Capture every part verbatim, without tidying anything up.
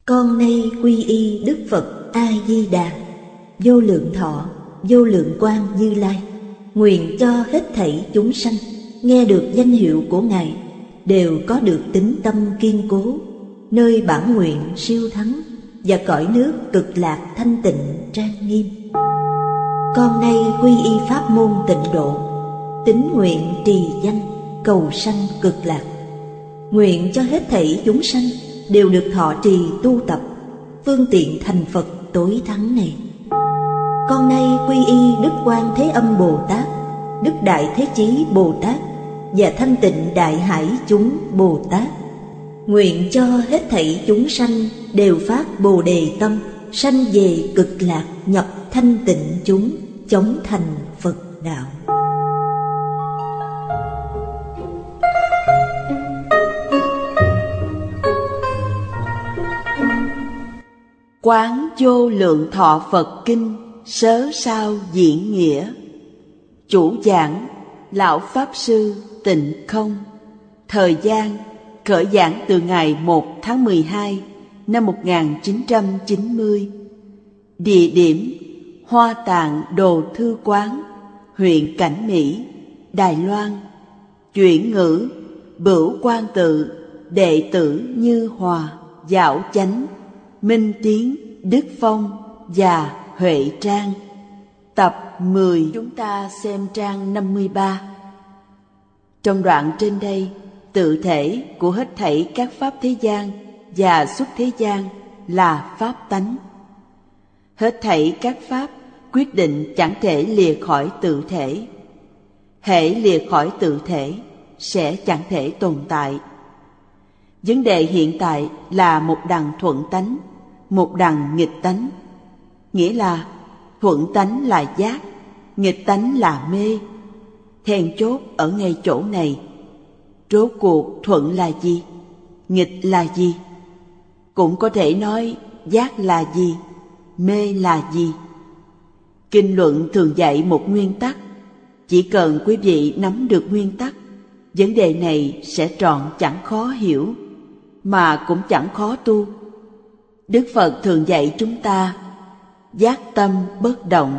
Con nay quy y Đức Phật A-di-đà, vô lượng thọ, vô lượng quang Như Lai. Nguyện cho hết thảy chúng sanh nghe được danh hiệu của Ngài đều có được tín tâm kiên cố, nơi bản nguyện siêu thắng và cõi nước cực lạc thanh tịnh trang nghiêm. Con nay quy y pháp môn Tịnh Độ, tín nguyện trì danh cầu sanh cực lạc. Nguyện cho hết thảy chúng sanh đều được thọ trì tu tập phương tiện thành Phật tối thắng này. Con nay quy y Đức Quan Thế Âm Bồ Tát, Đức Đại Thế Chí Bồ Tát và Thanh Tịnh Đại Hải chúng Bồ Tát. Nguyện cho hết thảy chúng sanh đều phát Bồ Đề tâm, sanh về cực lạc nhập thanh tịnh chúng, chóng thành Phật đạo. Quán Vô Lượng Thọ Phật Kinh sớ sao diễn nghĩa. Chủ giảng Lão Pháp Sư Tịnh Không. Thời gian khởi giảng từ ngày một tháng mười hai năm một nghìn chín trăm chín mươi. Địa điểm Hoa Tạng Đồ Thư Quán, huyện Cảnh Mỹ, Đài Loan. Chuyển ngữ Bửu Quan Tự, đệ tử Như Hòa, Dạo Chánh, Minh Tiến, Đức Phong và Huệ Trang. Tập mười. Chúng ta xem trang năm mươi ba. Trong đoạn trên đây, tự thể của hết thảy các pháp thế gian và xuất thế gian là pháp tánh. Hết thảy các pháp quyết định chẳng thể lìa khỏi tự thể. Hễ lìa khỏi tự thể sẽ chẳng thể tồn tại. Vấn đề hiện tại là một đằng thuận tánh, một đằng nghịch tánh. Nghĩa là thuận tánh là giác, nghịch tánh là mê. Then chốt ở ngay chỗ này. Rốt cuộc thuận là gì? Nghịch là gì? Cũng có thể nói giác là gì? Mê là gì? Kinh luận thường dạy một nguyên tắc. Chỉ cần quý vị nắm được nguyên tắc, vấn đề này sẽ trọn chẳng khó hiểu, mà cũng chẳng khó tu. Đức Phật thường dạy chúng ta giác tâm bất động.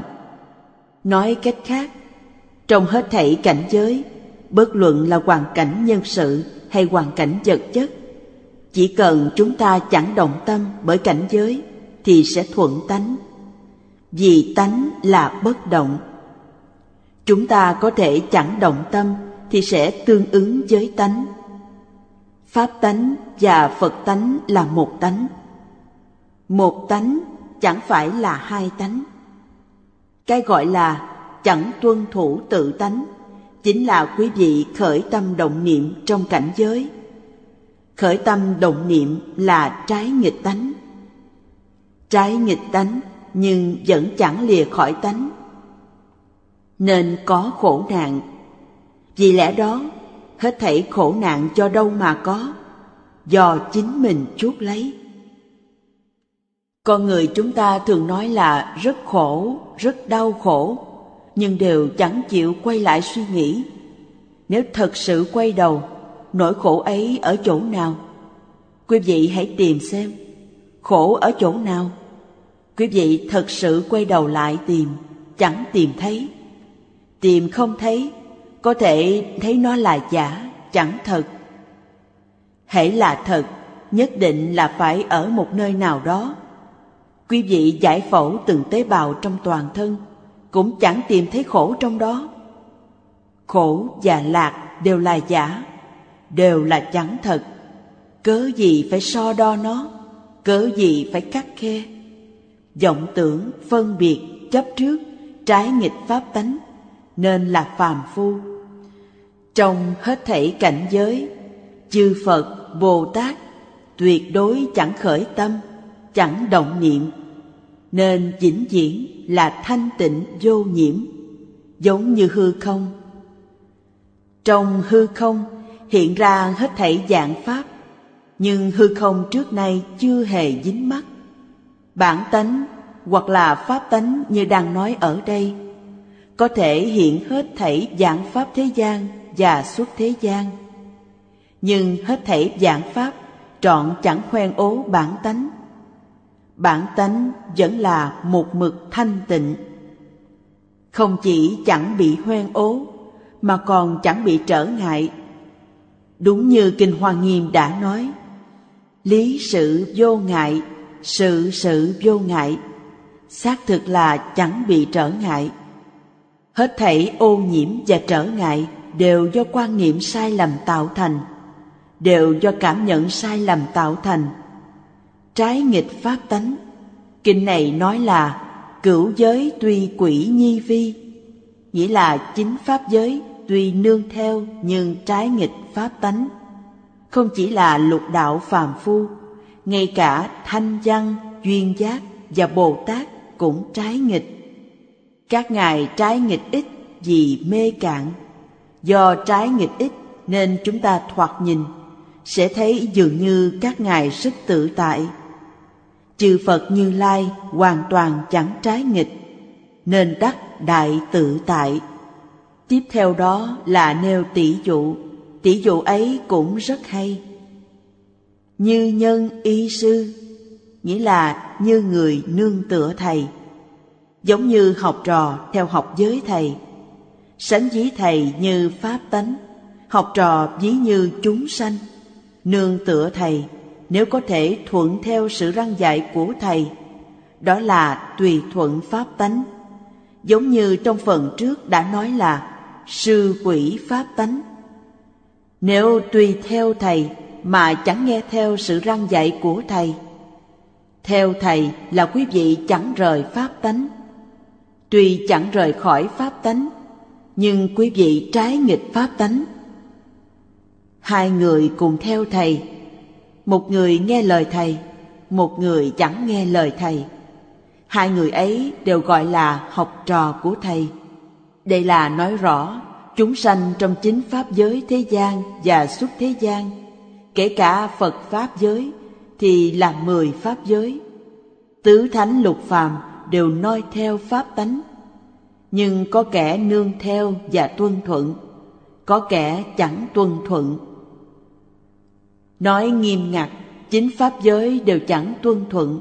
Nói cách khác, trong hết thảy cảnh giới, bất luận là hoàn cảnh nhân sự hay hoàn cảnh vật chất, chỉ cần chúng ta chẳng động tâm bởi cảnh giới thì sẽ thuận tánh. Vì tánh là bất động. Chúng ta có thể chẳng động tâm thì sẽ tương ứng với tánh. Pháp tánh và Phật tánh là một tánh. Một tánh chẳng phải là hai tánh. Cái gọi là chẳng tuân thủ tự tánh chính là quý vị khởi tâm động niệm trong cảnh giới. Khởi tâm động niệm là trái nghịch tánh. Trái nghịch tánh nhưng vẫn chẳng lìa khỏi tánh, nên có khổ nạn. Vì lẽ đó, hết thảy khổ nạn do đâu mà có? Do chính mình chuốc lấy. Con người chúng ta thường nói là rất khổ, rất đau khổ, nhưng đều chẳng chịu quay lại suy nghĩ. Nếu thật sự quay đầu, nỗi khổ ấy ở chỗ nào? Quý vị hãy tìm xem, khổ ở chỗ nào? Quý vị thật sự quay đầu lại tìm, chẳng tìm thấy. Tìm không thấy, có thể thấy nó là giả, chẳng thật. Hễ là thật, nhất định là phải ở một nơi nào đó. Quý vị giải phẫu từng tế bào trong toàn thân, cũng chẳng tìm thấy khổ trong đó. Khổ và lạc đều là giả, đều là chẳng thật. Cớ gì phải so đo nó, cớ gì phải khắt khe? Vọng tưởng, phân biệt, chấp trước, trái nghịch pháp tánh, nên là phàm phu. Trong hết thảy cảnh giới, chư Phật, Bồ Tát tuyệt đối chẳng khởi tâm, chẳng động niệm, nên vĩnh viễn là thanh tịnh vô nhiễm, giống như hư không. Trong hư không hiện ra hết thảy dạng pháp, nhưng hư không trước nay chưa hề dính mắc. Bản tánh hoặc là pháp tánh như đang nói ở đây, có thể hiện hết thảy dạng pháp thế gian và xuất thế gian. Nhưng hết thảy dạng pháp trọn chẳng khoen ố bản tánh, bản tánh vẫn là một mực thanh tịnh. Không chỉ chẳng bị hoen ố, mà còn chẳng bị trở ngại. Đúng như Kinh Hoa Nghiêm đã nói, lý sự vô ngại, sự sự vô ngại, xác thực là chẳng bị trở ngại. Hết thảy ô nhiễm và trở ngại đều do quan niệm sai lầm tạo thành, đều do cảm nhận sai lầm tạo thành. Trái nghịch pháp tánh. Kinh này nói là cửu giới tuy quỷ nhi vi, nghĩa là chính pháp giới tuy nương theo nhưng trái nghịch pháp tánh. Không chỉ là lục đạo phàm phu, ngay cả thanh văn, duyên giác và Bồ Tát cũng trái nghịch. Các ngài trái nghịch ít vì mê cạn. Do trái nghịch ít nên chúng ta thoạt nhìn sẽ thấy dường như các ngài rất tự tại. Chư Phật Như Lai hoàn toàn chẳng trái nghịch, nên đắc đại tự tại. Tiếp theo đó là nêu tỷ dụ. Tỷ dụ ấy cũng rất hay. Như nhân y sư, nghĩa là như người nương tựa thầy. Giống như học trò theo học với thầy. Sánh ví thầy như pháp tánh, học trò ví như chúng sanh. Nương tựa thầy, nếu có thể thuận theo sự răn dạy của thầy, đó là tùy thuận pháp tánh. Giống như trong phần trước đã nói là sư quỷ pháp tánh. Nếu tùy theo thầy mà chẳng nghe theo sự răn dạy của thầy, theo thầy là quý vị chẳng rời pháp tánh. Tuy chẳng rời khỏi pháp tánh, nhưng quý vị trái nghịch pháp tánh. Hai người cùng theo thầy, một người nghe lời thầy, một người chẳng nghe lời thầy. Hai người ấy đều gọi là học trò của thầy. Đây là nói rõ chúng sanh trong chính pháp giới thế gian và xuất thế gian, kể cả Phật pháp giới thì là mười pháp giới. Tứ thánh lục phàm đều noi theo pháp tánh, nhưng có kẻ nương theo và tuân thuận, có kẻ chẳng tuân thuận. Nói nghiêm ngặt, chính pháp giới đều chẳng tuân thuận.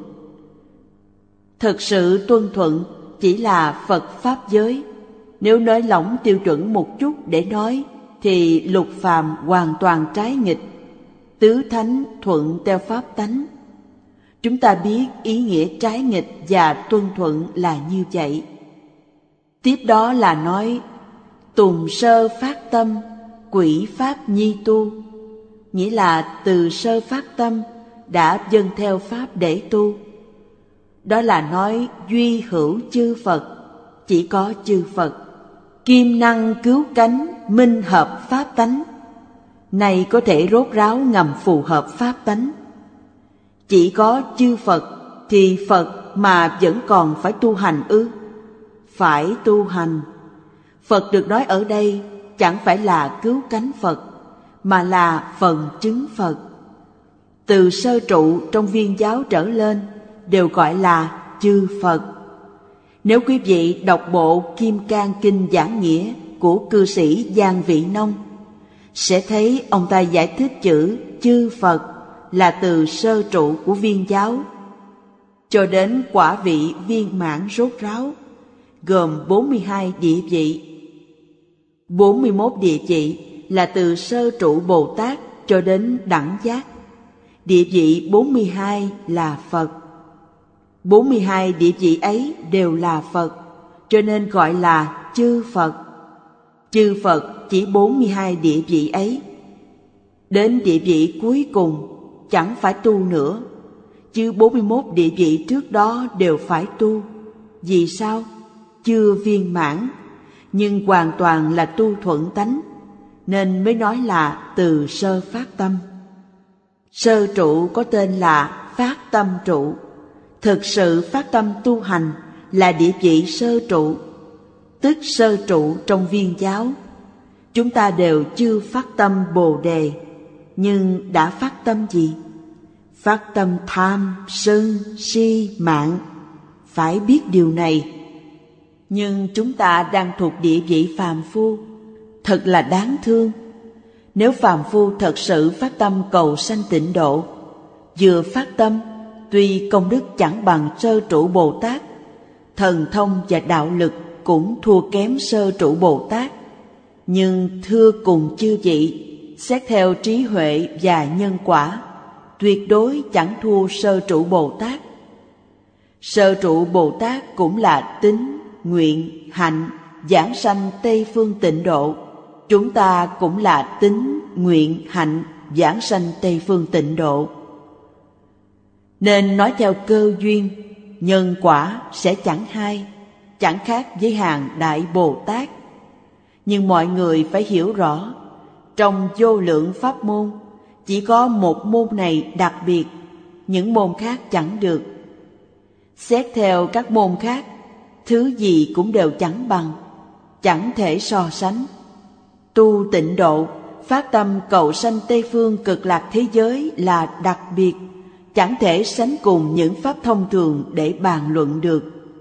Thực sự tuân thuận chỉ là Phật pháp giới. Nếu nói lỏng tiêu chuẩn một chút để nói, thì lục phàm hoàn toàn trái nghịch. Tứ thánh thuận theo pháp tánh. Chúng ta biết ý nghĩa trái nghịch và tuân thuận là như vậy. Tiếp đó là nói tùng sơ phát tâm, quỷ pháp nhi tu, nghĩa là từ sơ phát tâm đã dâng theo pháp để tu. Đó là nói duy hữu chư Phật, chỉ có chư Phật. Kim năng cứu cánh, minh hợp pháp tánh, này có thể rốt ráo ngầm phù hợp pháp tánh. Chỉ có chư Phật thì Phật mà vẫn còn phải tu hành ư? Phải tu hành. Phật được nói ở đây chẳng phải là cứu cánh Phật, mà là phần chứng Phật. Từ sơ trụ trong viên giáo trở lên đều gọi là chư Phật. Nếu quý vị đọc bộ Kim Cang Kinh Giảng Nghĩa của cư sĩ Giang Vị Nông, sẽ thấy ông ta giải thích chữ chư Phật là từ sơ trụ của viên giáo cho đến quả vị viên mãn rốt ráo, gồm bốn mươi hai địa vị. bốn mươi mốt địa vị là từ sơ trụ Bồ Tát cho đến đẳng giác. Địa vị bốn mươi hai là Phật. bốn mươi hai địa vị ấy đều là Phật, cho nên gọi là chư Phật. Chư Phật chỉ bốn mươi hai địa vị ấy. Đến địa vị cuối cùng chẳng phải tu nữa, chứ bốn mươi mốt địa vị trước đó đều phải tu. Vì sao? Chưa viên mãn, nhưng hoàn toàn là tu thuận tánh, nên mới nói là từ sơ phát tâm. Sơ trụ có tên là phát tâm trụ. Thực sự phát tâm tu hành là địa vị sơ trụ, tức sơ trụ trong viên giáo. Chúng ta đều chưa phát tâm Bồ Đề, nhưng đã phát tâm gì? Phát tâm tham, sân, si, mạng. Phải biết điều này. Nhưng chúng ta đang thuộc địa vị phàm phu, thật là đáng thương. Nếu phàm phu thật sự phát tâm cầu sanh tịnh độ, vừa phát tâm tuy công đức chẳng bằng Sơ Trụ Bồ Tát, thần thông và đạo lực cũng thua kém Sơ Trụ Bồ Tát, nhưng thưa cùng chư vị, xét theo trí huệ và nhân quả, tuyệt đối chẳng thua Sơ Trụ Bồ Tát. Sơ Trụ Bồ Tát cũng là tín, nguyện, hạnh, giảng sanh Tây Phương Tịnh Độ. Chúng ta cũng là tín, nguyện, hạnh, giảng sanh Tây Phương Tịnh Độ. Nên nói theo cơ duyên, nhân quả sẽ chẳng hai, chẳng khác với hàng Đại Bồ Tát. Nhưng mọi người phải hiểu rõ, trong vô lượng pháp môn, chỉ có một môn này đặc biệt, những môn khác chẳng được. Xét theo các môn khác, thứ gì cũng đều chẳng bằng, chẳng thể so sánh. Tu tịnh độ, phát tâm cầu sanh Tây Phương Cực Lạc thế giới là đặc biệt, chẳng thể sánh cùng những pháp thông thường để bàn luận được.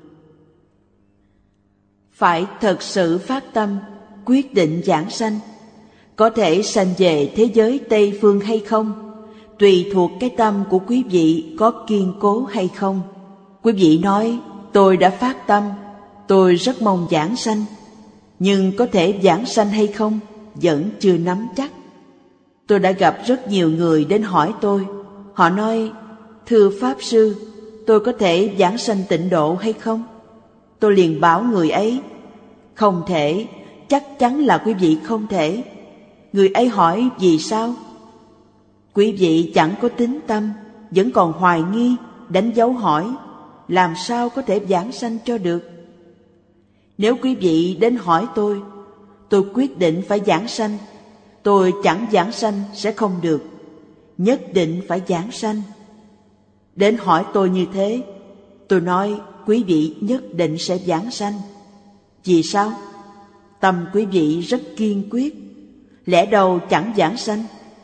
Phải thật sự phát tâm, quyết định giảng sanh. Có thể sanh về thế giới Tây Phương hay không, tùy thuộc cái tâm của quý vị có kiên cố hay không. Quý vị nói, tôi đã phát tâm, tôi rất mong giảng sanh, nhưng có thể giảng sanh hay không, vẫn chưa nắm chắc. Tôi đã gặp rất nhiều người đến hỏi tôi, họ nói, thưa Pháp Sư, tôi có thể giảng sanh tịnh độ hay không? Tôi liền bảo người ấy, không thể, chắc chắn là quý vị không thể. Người ấy hỏi vì sao? Quý vị chẳng có tín tâm, vẫn còn hoài nghi, đánh dấu hỏi, làm sao có thể giảng sanh cho được? Nếu quý vị đến hỏi tôi, tôi quyết định phải giảng sanh, tôi chẳng giảng sanh sẽ không được, nhất định phải giảng sanh. Đến hỏi tôi như thế, tôi nói quý vị nhất định sẽ giảng sanh. Vì sao? Tâm quý vị rất kiên quyết, lẽ đâu chẳng giảng sanh.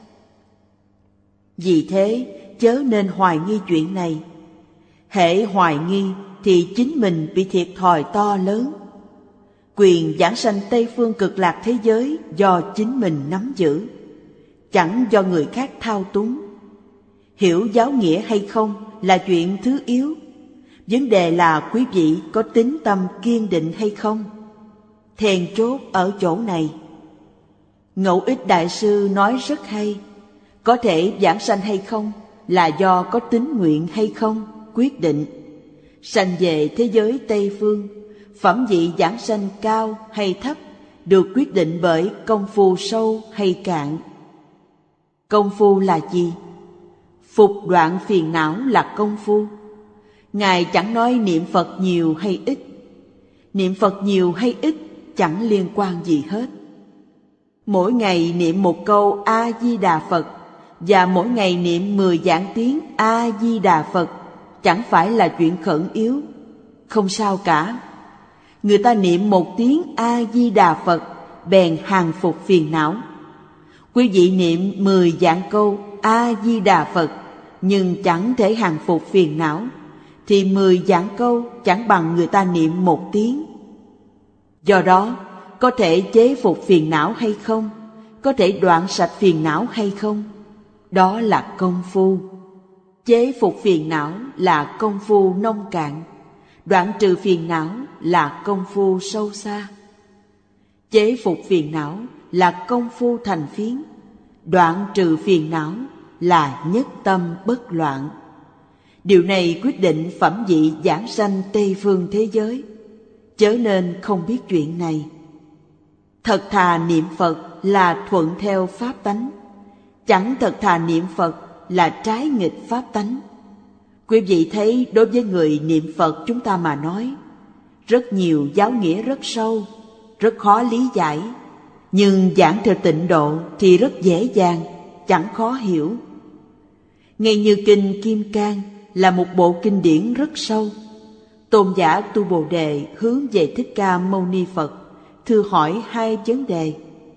Vì thế, chớ nên hoài nghi chuyện này. Hễ hoài nghi thì chính mình bị thiệt thòi to lớn. Quyền giảng sanh Tây Phương Cực Lạc thế giới do chính mình nắm giữ, chẳng do người khác thao túng. Hiểu giáo nghĩa hay không là chuyện thứ yếu, vấn đề là quý vị có tín tâm kiên định hay không. Then chốt ở chỗ này. Ngẫu Ích Đại Sư nói rất hay, có thể giảng sanh hay không là do có tín nguyện hay không quyết định. Sanh về thế giới Tây Phương, phẩm vị giảng sanh cao hay thấp được quyết định bởi công phu sâu hay cạn. Công phu là gì? Phục đoạn phiền não là công phu. Ngài chẳng nói niệm Phật nhiều hay ít. Niệm Phật nhiều hay ít chẳng liên quan gì hết. Mỗi ngày niệm một câu A-di-đà Phật và mỗi ngày niệm mười vạn tiếng A-di-đà Phật chẳng phải là chuyện khẩn yếu. Không sao cả. Người ta niệm một tiếng A-di-đà Phật bèn hàng phục phiền não. Quý vị niệm mười vạn câu A-di-đà Phật nhưng chẳng thể hàng phục phiền não, thì mười vạn câu chẳng bằng người ta niệm một tiếng. Do đó, có thể chế phục phiền não hay không, có thể đoạn sạch phiền não hay không, đó là công phu. Chế phục phiền não là công phu nông cạn, đoạn trừ phiền não là công phu sâu xa. Chế phục phiền não là công phu thành phiến, đoạn trừ phiền não là nhất tâm bất loạn. Điều này quyết định phẩm vị giảng sanh Tây Phương thế giới, chớ nên không biết chuyện này. Thật thà niệm Phật là thuận theo pháp tánh, chẳng thật thà niệm Phật là trái nghịch pháp tánh. Quý vị thấy đối với người niệm Phật chúng ta mà nói, rất nhiều giáo nghĩa rất sâu, rất khó lý giải, nhưng giảng theo tịnh độ thì rất dễ dàng, chẳng khó hiểu. Ngay như kinh Kim Cang là một bộ kinh điển rất sâu. Tôn giả Tu Bồ Đề hướng về Thích Ca Mâu Ni Phật, thưa hỏi hai vấn đề.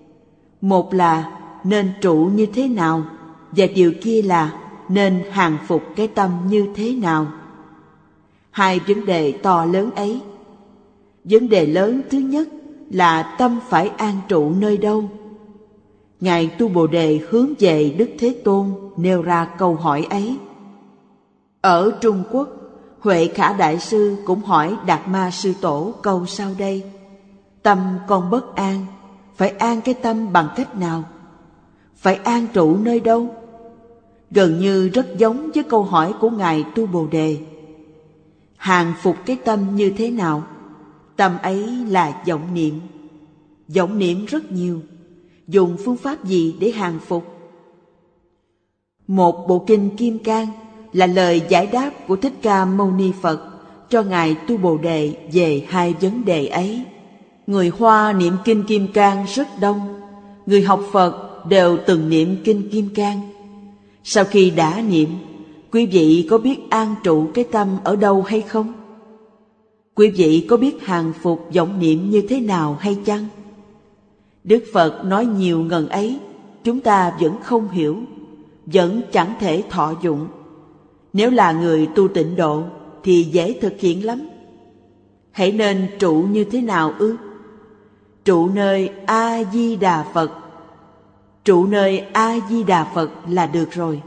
Một là nên trụ như thế nào, và điều kia là nên hàng phục cái tâm như thế nào. Hai vấn đề to lớn ấy. Vấn đề lớn thứ nhất là tâm phải an trụ nơi đâu. Ngài Tu Bồ Đề hướng về Đức Thế Tôn nêu ra câu hỏi ấy. Ở Trung Quốc, Huệ Khả Đại Sư cũng hỏi Đạt Ma Sư Tổ câu sau đây: tâm con bất an, phải an cái tâm bằng cách nào? Phải an trụ nơi đâu? Gần như rất giống với câu hỏi của Ngài Tu Bồ Đề. Hàng phục cái tâm như thế nào? Tâm ấy là vọng niệm. Vọng niệm rất nhiều. Dùng phương pháp gì để hàng phục? Một bộ kinh Kim Cang là lời giải đáp của Thích Ca Mâu Ni Phật cho Ngài Tu Bồ Đề về hai vấn đề ấy. Người Hoa niệm kinh Kim Cang rất đông. Người học Phật đều từng niệm kinh Kim Cang. Sau khi đã niệm, quý vị có biết an trụ cái tâm ở đâu hay không? Quý vị có biết hàng phục vọng niệm như thế nào hay chăng? Đức Phật nói nhiều ngần ấy, chúng ta vẫn không hiểu, vẫn chẳng thể thọ dụng. Nếu là người tu tịnh độ thì dễ thực hiện lắm. Hãy nên trụ như thế nào ư? Trụ nơi A-di-đà Phật. Trụ nơi A-di-đà Phật là được rồi.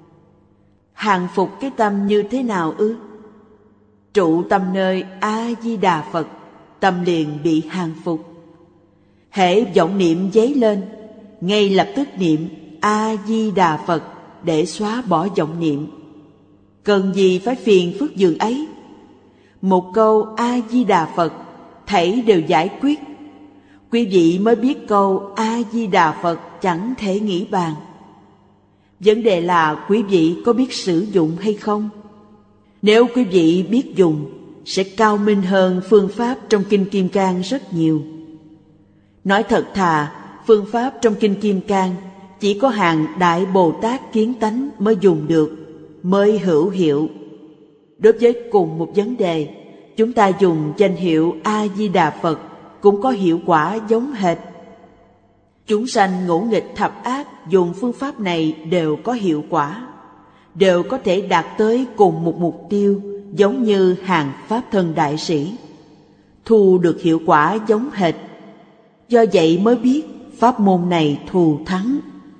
Hàng phục cái tâm như thế nào ư? Trụ tâm nơi A-di-đà Phật, tâm liền bị hàng phục. Hễ vọng niệm dấy lên, ngay lập tức niệm A-di-đà Phật để xóa bỏ vọng niệm. Cần gì phải phiền phức dường ấy? Một câu A-di-đà Phật thảy đều giải quyết. Quý vị mới biết câu A-di-đà Phật chẳng thể nghĩ bàn. Vấn đề là quý vị có biết sử dụng hay không? Nếu quý vị biết dùng, sẽ cao minh hơn phương pháp trong kinh Kim Cang rất nhiều. Nói thật thà, phương pháp trong kinh Kim Cang chỉ có hàng Đại Bồ Tát kiến tánh mới dùng được, mới hữu hiệu. Đối với cùng một vấn đề, chúng ta dùng danh hiệu A-di-đà Phật cũng có hiệu quả giống hệt. Chúng sanh ngũ nghịch thập ác dùng phương pháp này đều có hiệu quả, đều có thể đạt tới cùng một mục tiêu, giống như hàng Pháp Thân Đại Sĩ, thu được hiệu quả giống hệt. Do vậy mới biết pháp môn này thù thắng.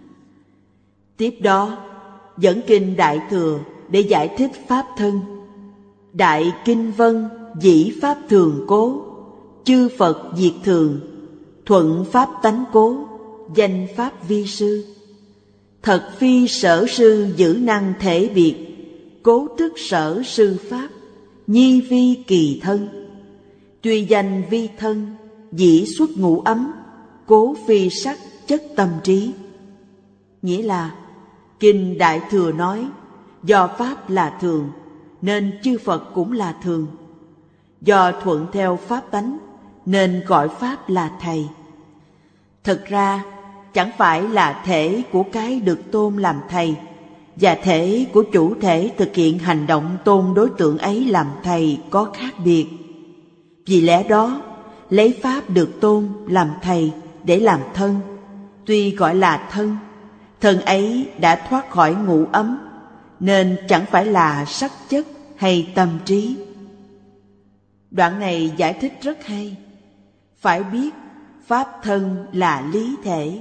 Tiếp đó, dẫn kinh Đại Thừa để giải thích Pháp Thân. Đại Kinh Vân dĩ Pháp thường cố, chư Phật diệt thường, thuận Pháp tánh cố, danh Pháp vi sư. Thật phi sở sư giữ năng thể biệt, cố tức sở sư Pháp, nhi vi kỳ thân. Tuy danh vi thân, dĩ xuất ngũ ấm, cố phi sắc chất tâm trí. Nghĩa là, kinh Đại Thừa nói, do Pháp là thường, nên chư Phật cũng là thường. Do thuận theo Pháp tánh, nên gọi Pháp là Thầy. Thực ra, chẳng phải là thể của cái được tôn làm Thầy, và thể của chủ thể thực hiện hành động tôn đối tượng ấy làm Thầy có khác biệt. Vì lẽ đó, lấy Pháp được tôn làm Thầy để làm thân. Tuy gọi là thân, thân ấy đã thoát khỏi ngũ ấm, nên chẳng phải là sắc chất hay tâm trí. Đoạn này giải thích rất hay. Phải biết Pháp thân là lý thể.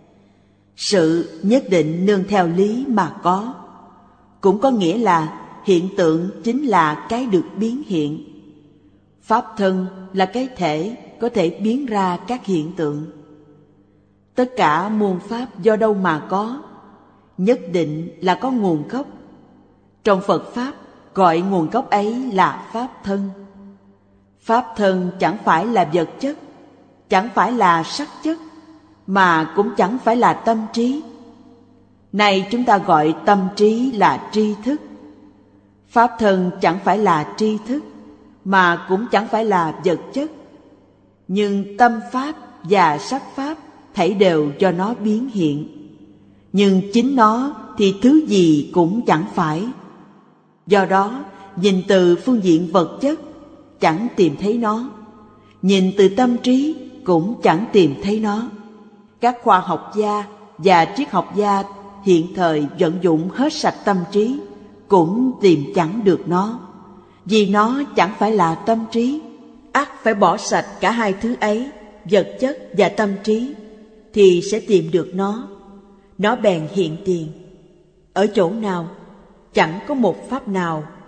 Sự nhất định nương theo lý mà có. Cũng có nghĩa là hiện tượng chính là cái được biến hiện. Pháp thân là cái thể có thể biến ra các hiện tượng. Tất cả muôn pháp do đâu mà có? Nhất định là có nguồn gốc. Trong Phật Pháp gọi nguồn gốc ấy là Pháp thân. Pháp thân chẳng phải là vật chất, chẳng phải là sắc chất, mà cũng chẳng phải là tâm trí. Này chúng ta gọi tâm trí là tri thức. Pháp thân chẳng phải là tri thức, mà cũng chẳng phải là vật chất. Nhưng tâm Pháp và sắc Pháp thảy đều do nó biến hiện. Nhưng chính nó thì thứ gì cũng chẳng phải. Do đó, nhìn từ phương diện vật chất, chẳng tìm thấy nó. Nhìn từ tâm trí, cũng chẳng tìm thấy nó. Các khoa học gia và triết học gia hiện thời vận dụng hết sạch tâm trí, cũng tìm chẳng được nó. Vì nó chẳng phải là tâm trí. Ắt phải bỏ sạch cả hai thứ ấy, vật chất và tâm trí, thì sẽ tìm được nó. Nó bèn hiện tiền. Ở chỗ nào? Chẳng có một pháp nào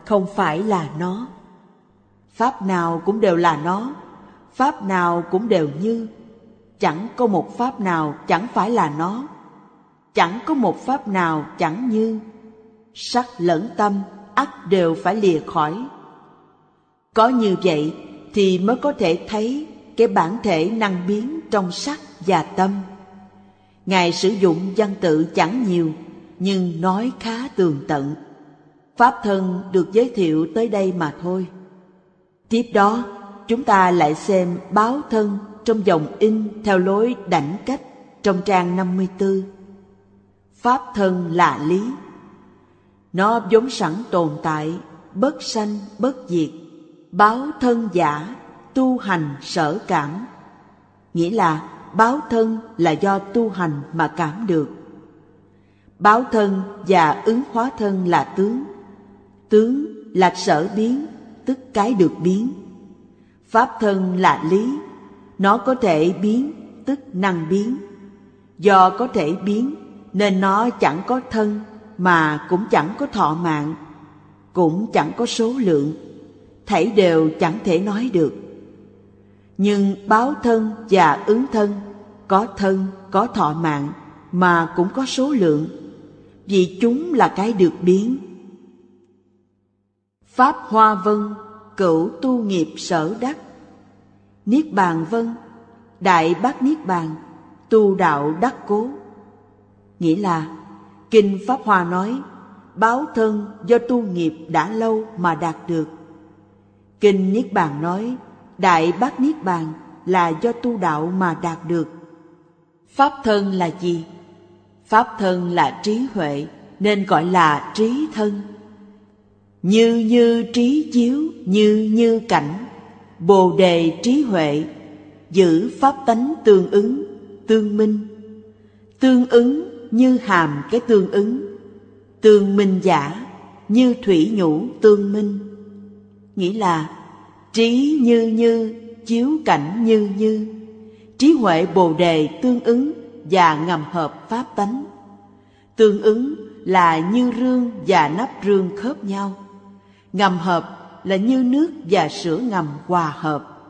không phải là nó. Pháp nào cũng đều là nó, pháp nào cũng đều như. Chẳng có một pháp nào chẳng phải là nó, chẳng có một pháp nào chẳng như. Sắc lẫn tâm ắt đều phải lìa khỏi. Có như vậy thì mới có thể thấy cái bản thể năng biến trong sắc và tâm. Ngài sử dụng văn tự chẳng nhiều, nhưng nói khá tường tận. Pháp thân được giới thiệu tới đây mà thôi. Tiếp đó, chúng ta lại xem báo thân trong dòng in theo lối đảnh cách trong trang năm mươi tư. Pháp thân là lý. Nó vốn sẵn tồn tại, bất sanh bất diệt. Báo thân giả, tu hành sở cảm. Nghĩa là báo thân là do tu hành mà cảm được. Báo thân và ứng hóa thân là tướng. Tướng là sở biến, tức cái được biến. Pháp thân là lý. Nó có thể biến, tức năng biến. Do có thể biến nên nó chẳng có thân, mà cũng chẳng có thọ mạng, cũng chẳng có số lượng, thảy đều chẳng thể nói được. Nhưng báo thân và ứng thân có thân, có thọ mạng, mà cũng có số lượng, vì chúng là cái được biến. Pháp Hoa Vân, cửu tu nghiệp sở đắc. Niết Bàn Vân, Đại Bát Niết Bàn, tu đạo đắc cố. Nghĩa là, Kinh Pháp Hoa nói, báo thân do tu nghiệp đã lâu mà đạt được. Kinh Niết Bàn nói, Đại Bát Niết Bàn là do tu đạo mà đạt được. Pháp thân là gì? Pháp thân là trí huệ, nên gọi là trí thân. Như như trí chiếu, như như cảnh, bồ đề trí huệ, giữ pháp tánh tương ứng, tương minh. Tương ứng như hàm cái tương ứng, tương minh giả, như thủy nhũ tương minh. Nghĩa là trí như như, chiếu cảnh như như, trí huệ bồ đề tương ứng và ngầm hợp pháp tánh. Tương ứng là như rương và nắp rương khớp nhau. Ngầm hợp là như nước và sữa ngầm hòa hợp.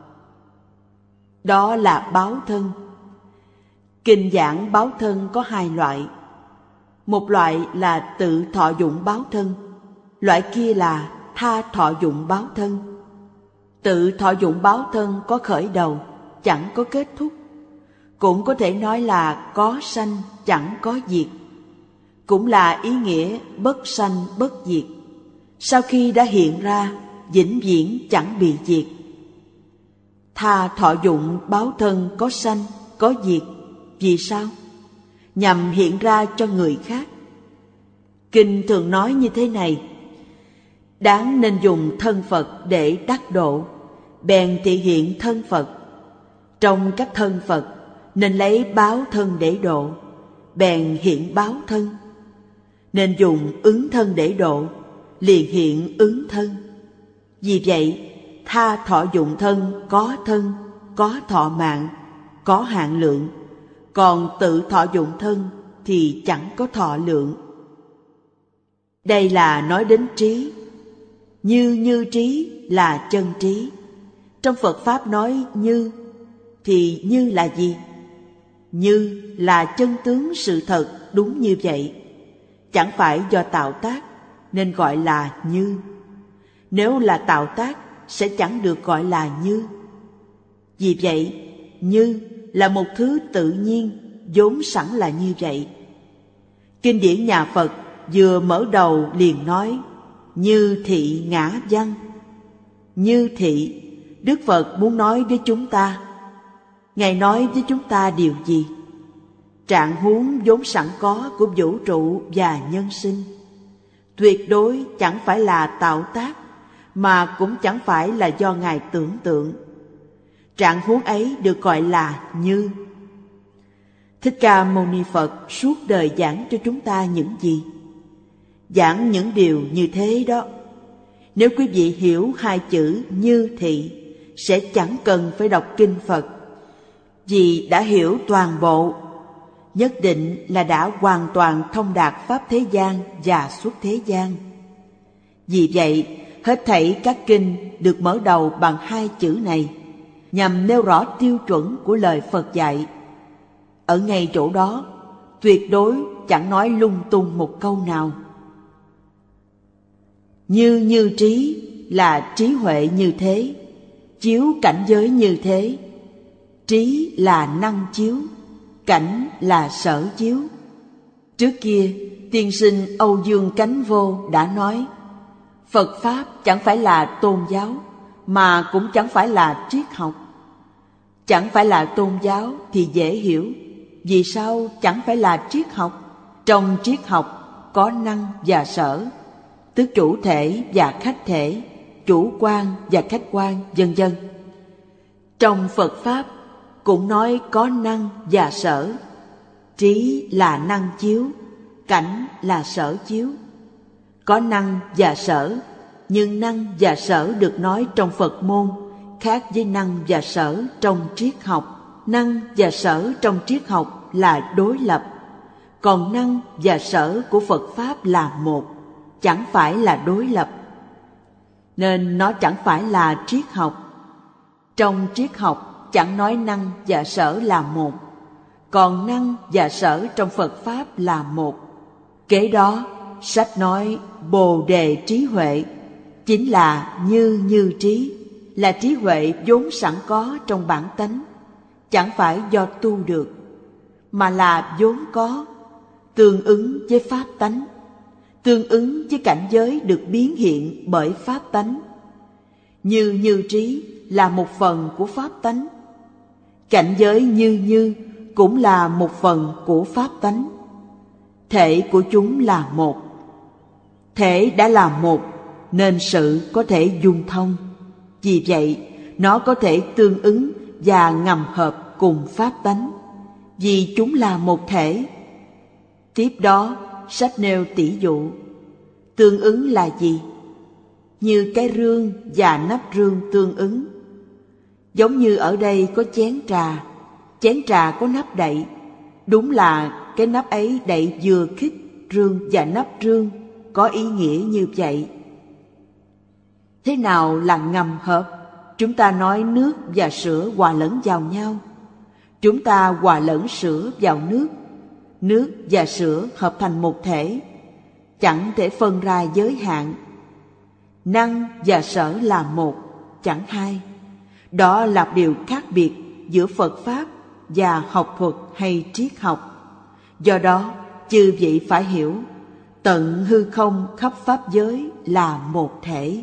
Đó là báo thân. Kinh giảng báo thân có hai loại. Một loại là tự thọ dụng báo thân, loại kia là tha thọ dụng báo thân. Tự thọ dụng báo thân có khởi đầu, chẳng có kết thúc. Cũng có thể nói là có sanh, chẳng có diệt. Cũng là ý nghĩa bất sanh bất diệt. Sau khi đã hiện ra, vĩnh viễn chẳng bị diệt. Tha thọ dụng báo thân có sanh, có diệt. Vì sao? Nhằm hiện ra cho người khác. Kinh thường nói như thế này: đáng nên dùng thân Phật để đắc độ, bèn thị hiện thân Phật. Trong các thân Phật nên lấy báo thân để độ, bèn hiện báo thân. Nên dùng ứng thân để độ, liền hiện ứng thân. Vì vậy, tha thọ dụng thân có thân, có thọ mạng, có hạn lượng. Còn tự thọ dụng thân thì chẳng có thọ lượng. Đây là nói đến trí. Như như trí là chân trí. Trong Phật Pháp nói như, thì như là gì? Như là chân tướng sự thật đúng như vậy. Chẳng phải do tạo tác nên gọi là như. Nếu là tạo tác sẽ chẳng được gọi là như. Vì vậy, như là một thứ tự nhiên, vốn sẵn là như vậy. Kinh điển nhà Phật vừa mở đầu liền nói như thị ngã văn. Như thị, Đức Phật muốn nói với chúng ta. Ngài nói với chúng ta điều gì? Trạng huống vốn sẵn có của vũ trụ và nhân sinh. Tuyệt đối chẳng phải là tạo tác, mà cũng chẳng phải là do Ngài tưởng tượng. Trạng huống ấy được gọi là như. Thích Ca Mâu Ni Phật suốt đời giảng cho chúng ta những gì? Giảng những điều như thế đó. Nếu quý vị hiểu hai chữ như thị, sẽ chẳng cần phải đọc kinh Phật, vì đã hiểu toàn bộ. Nhất định là đã hoàn toàn thông đạt pháp thế gian và xuất thế gian. Vì vậy, hết thảy các kinh được mở đầu bằng hai chữ này, nhằm nêu rõ tiêu chuẩn của lời Phật dạy. Ở ngay chỗ đó, tuyệt đối chẳng nói lung tung một câu nào. Như như trí là trí huệ như thế, chiếu cảnh giới như thế. Trí là năng chiếu, cảnh là sở chiếu. Trước kia, tiên sinh Âu Dương Cánh Vô đã nói, Phật Pháp chẳng phải là tôn giáo, mà cũng chẳng phải là triết học. Chẳng phải là tôn giáo thì dễ hiểu, vì sao chẳng phải là triết học? Trong triết học có năng và sở, tức chủ thể và khách thể, chủ quan và khách quan, vân vân. Trong Phật Pháp cũng nói có năng và sở. Trí là năng chiếu, cảnh là sở chiếu. Có năng và sở, nhưng năng và sở được nói trong Phật môn khác với năng và sở trong triết học. Năng và sở trong triết học là đối lập, còn năng và sở của Phật Pháp là một, chẳng phải là đối lập. Nên nó chẳng phải là triết học. Trong triết học chẳng nói năng và sở là một, còn năng và sở trong Phật Pháp là một. Kế đó, sách nói Bồ Đề trí huệ chính là như như trí, là trí huệ vốn sẵn có trong bản tánh, chẳng phải do tu được, mà là vốn có, tương ứng với pháp tánh, tương ứng với cảnh giới được biến hiện bởi pháp tánh. Như như trí là một phần của pháp tánh, cảnh giới như như cũng là một phần của pháp tánh. Thể của chúng là một. Thể đã là một nên sự có thể dung thông. Vì vậy, nó có thể tương ứng và ngầm hợp cùng pháp tánh, vì chúng là một thể. Tiếp đó, sách nêu tỷ dụ. Tương ứng là gì? Như cái rương và nắp rương tương ứng. Giống như ở đây có chén trà, chén trà có nắp đậy. Đúng là cái nắp ấy đậy vừa khít rương và nắp rương, có ý nghĩa như vậy. Thế nào là ngầm hợp? Chúng ta nói nước và sữa hòa lẫn vào nhau. Chúng ta hòa lẫn sữa vào nước, nước và sữa hợp thành một thể, chẳng thể phân ra giới hạn. Năng và sở là một, chẳng hai. Đó là điều khác biệt giữa Phật Pháp và học thuật hay triết học. Do đó, chư vị phải hiểu, tận hư không khắp pháp giới là một thể.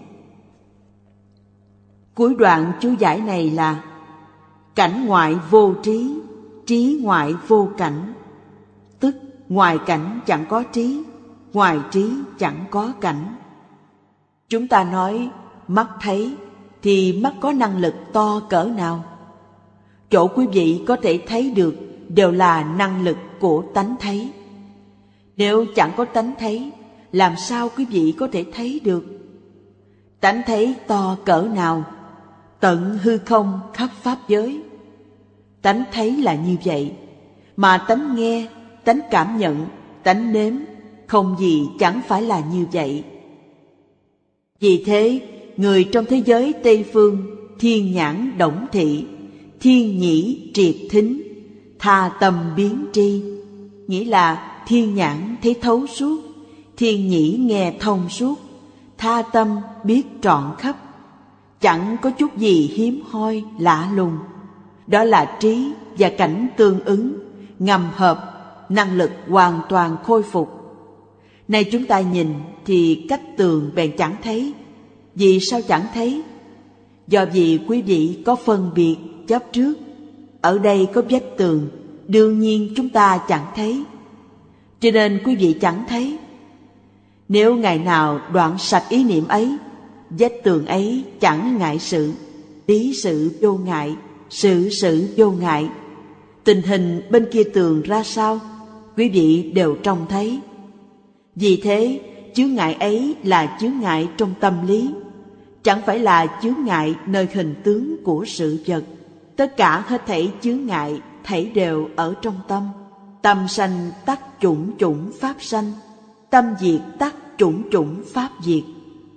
Cuối đoạn chú giải này là cảnh ngoại vô trí, trí ngoại vô cảnh. Tức ngoài cảnh chẳng có trí, ngoài trí chẳng có cảnh. Chúng ta nói mắt thấy thì mắt có năng lực to cỡ nào? Chỗ quý vị có thể thấy được đều là năng lực của tánh thấy. Nếu chẳng có tánh thấy, làm sao quý vị có thể thấy được? Tánh thấy to cỡ nào? Tận hư không khắp pháp giới. Tánh thấy là như vậy, mà tánh nghe, tánh cảm nhận, tánh nếm, không gì chẳng phải là như vậy. Vì thế, người trong thế giới Tây Phương thiên nhãn động thị, thiên nhĩ triệt thính, tha tâm biến tri, nghĩa là thiên nhãn thấy thấu suốt, thiên nhĩ nghe thông suốt, tha tâm biết trọn khắp. Chẳng có chút gì hiếm hoi lạ lùng. Đó là trí và cảnh tương ứng, ngầm hợp, năng lực hoàn toàn khôi phục. Nay chúng ta nhìn thì cách tường bèn chẳng thấy. Vì sao chẳng thấy? Do vì quý vị có phân biệt chấp trước. Ở đây có vách tường, đương nhiên chúng ta chẳng thấy. Cho nên quý vị chẳng thấy. Nếu ngày nào đoạn sạch ý niệm ấy, vách tường ấy chẳng ngại sự, lý sự vô ngại, sự sự vô ngại. Tình hình bên kia tường ra sao, quý vị đều trông thấy. Vì thế, chướng ngại ấy là chướng ngại trong tâm lý, chẳng phải là chướng ngại nơi hình tướng của sự vật. Tất cả hết thảy chướng ngại thảy đều ở trong tâm. Tâm sanh tắc chủng chủng pháp sanh, tâm diệt tắc chủng chủng pháp diệt.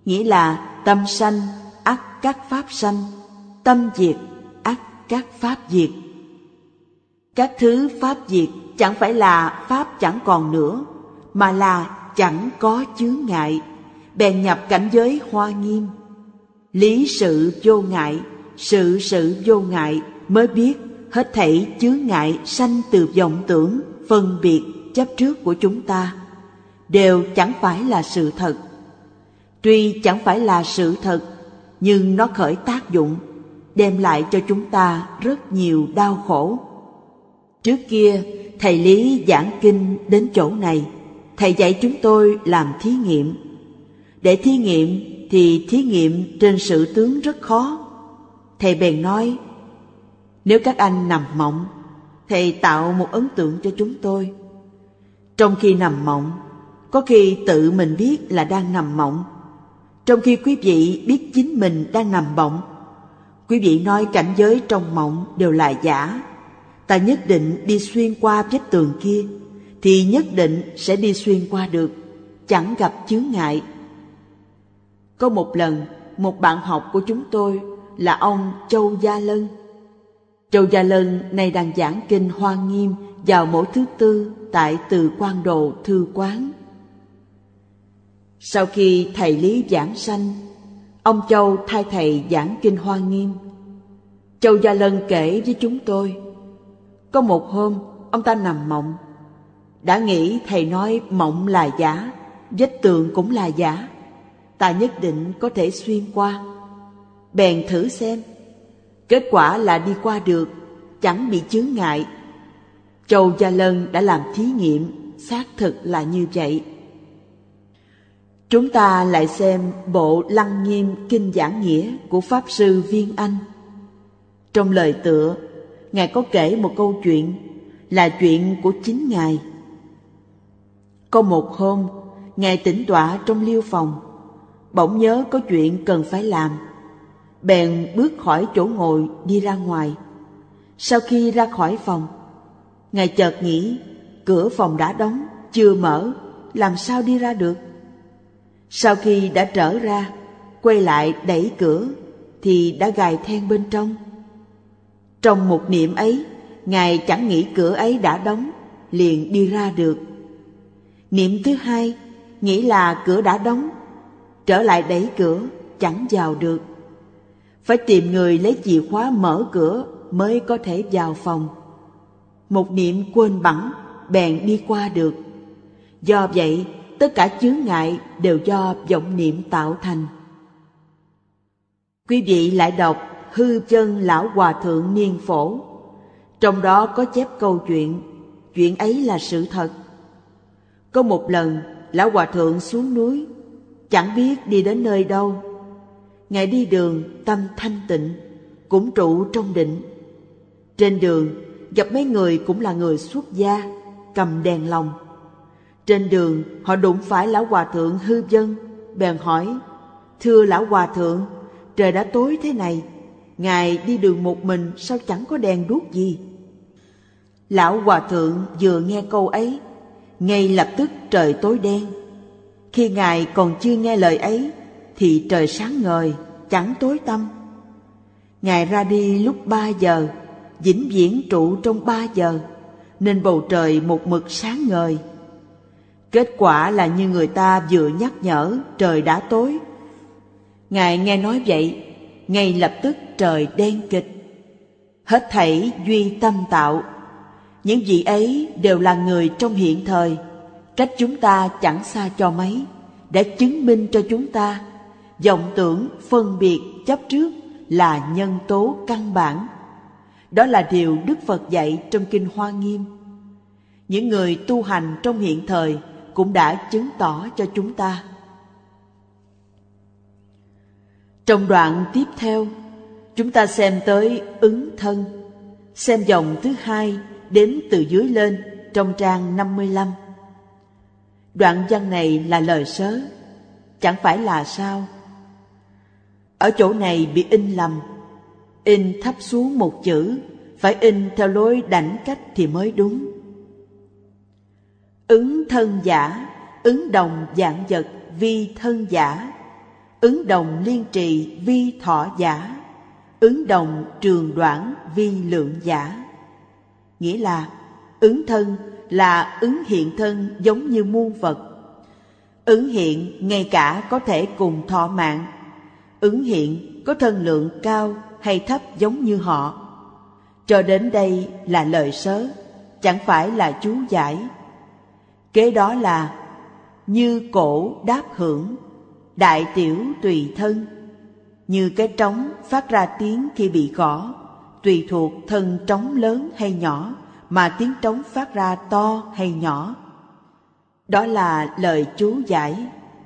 nghĩa là tâm sanh ắt các pháp sanh, tâm diệt ắt các pháp diệt. Các thứ pháp diệt chẳng phải là pháp chẳng còn nữa, mà là chẳng có chướng ngại, bèn nhập cảnh giới Hoa Nghiêm. Lý sự vô ngại, sự sự vô ngại, mới biết hết thảy chướng ngại sanh từ vọng tưởng, phân biệt, chấp trước của chúng ta đều chẳng phải là sự thật. Tuy chẳng phải là sự thật, nhưng nó khởi tác dụng, đem lại cho chúng ta rất nhiều đau khổ. Trước kia, thầy Lý giảng kinh đến chỗ này, thầy dạy chúng tôi làm thí nghiệm. Để thí nghiệm thì thí nghiệm trên sự tướng rất khó. Thầy bèn nói, nếu các anh nằm mộng, thầy tạo một ấn tượng cho chúng tôi. Trong khi nằm mộng, có khi tự mình biết là đang nằm mộng, trong khi quý vị biết chính mình đang nằm mộng. Quý vị nói cảnh giới trong mộng đều là giả. Ta nhất định đi xuyên qua vách tường kia, thì nhất định sẽ đi xuyên qua được, chẳng gặp chướng ngại. Có một lần, một bạn học của chúng tôi là ông Châu Gia Lân. Châu Gia Lân nay đang giảng kinh Hoa Nghiêm vào mỗi thứ tư tại Từ Quan Đồ Thư Quán. Sau khi thầy Lý giảng sanh, ông Châu thay thầy giảng kinh Hoa Nghiêm. Châu Gia Lân kể với chúng tôi, có một hôm ông ta nằm mộng, đã nghĩ thầy nói mộng là giả, vách tường cũng là giả, ta nhất định có thể xuyên qua. Bèn thử xem, kết quả là đi qua được, chẳng bị chướng ngại. Châu Gia Lân đã làm thí nghiệm, xác thực là như vậy. Chúng ta lại xem bộ Lăng Nghiêm Kinh Giảng Nghĩa của Pháp Sư Viên Anh. Trong lời tựa, Ngài có kể một câu chuyện, là chuyện của chính Ngài. Có một hôm, Ngài tĩnh tọa trong liêu phòng, bỗng nhớ có chuyện cần phải làm, bèn bước khỏi chỗ ngồi đi ra ngoài. Sau khi ra khỏi phòng, Ngài chợt nghĩ cửa phòng đã đóng, chưa mở, làm sao đi ra được. Sau khi đã trở ra, quay lại đẩy cửa, thì đã gài then bên trong. Trong một niệm ấy, Ngài chẳng nghĩ cửa ấy đã đóng, liền đi ra được. Niệm thứ hai, nghĩ là cửa đã đóng, trở lại đẩy cửa, chẳng vào được. Phải tìm người lấy chìa khóa mở cửa mới có thể vào phòng. Một niệm quên bẵng, bèn đi qua được. Do vậy, tất cả chướng ngại đều do vọng niệm tạo thành. Quý vị lại đọc Hư Chân Lão Hòa Thượng Niên Phổ. Trong đó có chép câu chuyện, chuyện ấy là sự thật. Có một lần, Lão Hòa Thượng xuống núi, chẳng biết đi đến nơi đâu. Ngài đi đường tâm thanh tịnh, cũng trụ trong định. Trên đường, gặp mấy người cũng là người xuất gia, cầm đèn lồng. Trên đường, họ đụng phải Lão Hòa Thượng Hư Vân, bèn hỏi, thưa Lão Hòa Thượng, trời đã tối thế này, Ngài đi đường một mình sao chẳng có đèn đuốc gì? Lão Hòa Thượng vừa nghe câu ấy, ngay lập tức trời tối đen. Khi Ngài còn chưa nghe lời ấy, thì trời sáng ngời, chẳng tối tăm. Ngài ra đi lúc ba giờ, vĩnh viễn trụ trong ba giờ, nên bầu trời một mực sáng ngời. Kết quả là như người ta vừa nhắc nhở trời đã tối. Ngài nghe nói vậy, ngay lập tức trời đen kịch. Hết thảy duy tâm tạo. Những vị ấy đều là người trong hiện thời, cách chúng ta chẳng xa cho mấy, đã chứng minh cho chúng ta vọng tưởng, phân biệt, chấp trước là nhân tố căn bản. Đó là điều Đức Phật dạy trong Kinh Hoa Nghiêm. Những người tu hành trong hiện thời cũng đã chứng tỏ cho chúng ta. Trong đoạn tiếp theo, chúng ta xem tới ứng thân. Xem dòng thứ hai đếm từ dưới lên trong trang năm mươi lăm. Đoạn văn này là lời sớ, chẳng phải là sao? Ở chỗ này bị in lầm, in thấp xuống một chữ, phải in theo lối đảnh cách thì mới đúng. Ứng thân giả, ứng đồng dạng vật vi thân giả. ứng đồng liên trì vi thọ giả, ứng đồng trường đoạn vi lượng giả. Nghĩa là ứng thân là ứng hiện thân giống như muôn vật. Ứng hiện ngay cả có thể cùng thọ mạng. Ứng hiện có thân lượng cao hay thấp giống như họ. Cho đến đây là lời sớ, chẳng phải là chú giải. Kế đó là như cổ đáp hưởng, đại tiểu tùy thân. Như cái trống phát ra tiếng khi bị gõ, tùy thuộc thân trống lớn hay nhỏ mà tiếng trống phát ra to hay nhỏ. Đó là lời chú giải.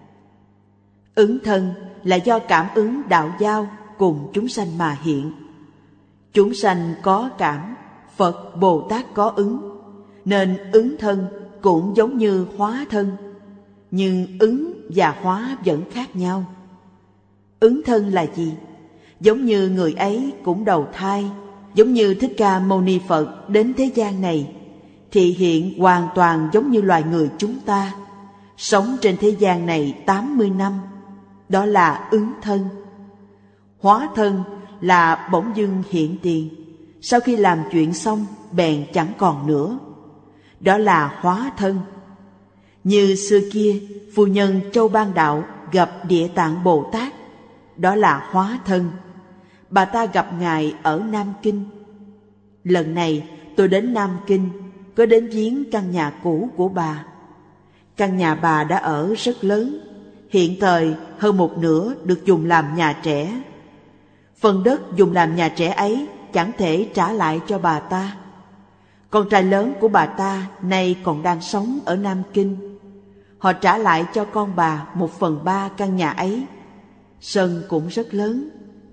Ứng thân là do cảm ứng đạo giao cùng chúng sanh mà hiện. Chúng sanh có cảm, Phật Bồ Tát có ứng, nên ứng thân cũng giống như hóa thân, nhưng ứng và hóa vẫn khác nhau. Ứng thân là gì? Giống như người ấy cũng đầu thai, giống như Thích Ca Mâu Ni Phật đến thế gian này, thì hiện hoàn toàn giống như loài người chúng ta, sống trên thế gian này tám mươi năm, đó là ứng thân. Hóa thân là bỗng dưng hiện tiền, sau khi làm chuyện xong bèn chẳng còn nữa, đó là hóa thân. Như xưa kia, phu nhân Châu Ban Đạo gặp Địa Tạng Bồ Tát, đó là hóa thân. Bà ta gặp Ngài ở Nam Kinh. Lần này tôi đến Nam Kinh, có đến viếng căn nhà cũ của bà. Căn nhà bà đã ở rất lớn, hiện thời hơn một nửa được dùng làm nhà trẻ. Phần đất dùng làm nhà trẻ ấy chẳng thể trả lại cho bà ta. Con trai lớn của bà ta nay còn đang sống ở Nam Kinh. Họ trả lại cho con bà một phần ba căn nhà ấy. Sân cũng rất lớn.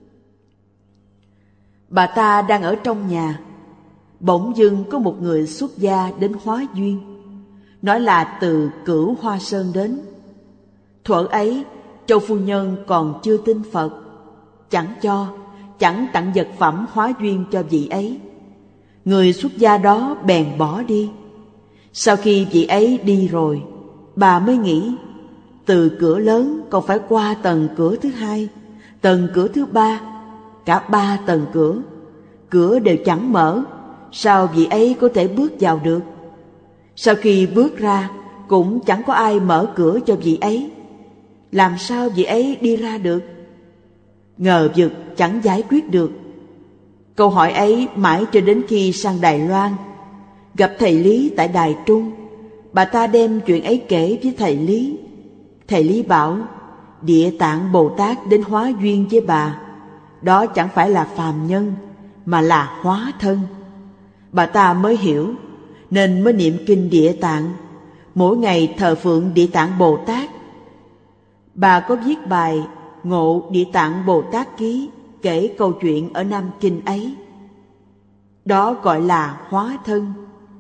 Bà ta đang ở trong nhà, bỗng dưng có một người xuất gia đến hóa duyên, nói là từ Cửu Hoa Sơn đến. Thuở ấy Châu phu nhân còn chưa tin Phật, chẳng cho, chẳng tặng vật phẩm hóa duyên cho vị ấy. Người xuất gia đó bèn bỏ đi. Sau khi vị ấy đi rồi, bà mới nghĩ, từ cửa lớn còn phải qua tầng cửa thứ hai, tầng cửa thứ ba, cả ba tầng cửa. Cửa đều chẳng mở, sao vị ấy có thể bước vào được? Sau khi bước ra, cũng chẳng có ai mở cửa cho vị ấy. Làm sao vị ấy đi ra được? Ngờ vực chẳng giải quyết được. Câu hỏi ấy mãi cho đến khi sang Đài Loan, gặp thầy Lý tại Đài Trung. Bà ta đem chuyện ấy kể với thầy Lý. Thầy Lý bảo, Địa Tạng Bồ Tát đến hóa duyên với bà, đó chẳng phải là phàm nhân, mà là hóa thân. Bà ta mới hiểu, nên mới niệm kinh Địa Tạng, mỗi ngày thờ phượng Địa Tạng Bồ Tát. Bà có viết bài Ngộ Địa Tạng Bồ Tát Ký, kể câu chuyện ở Nam Kinh ấy. Đó gọi là hóa thân.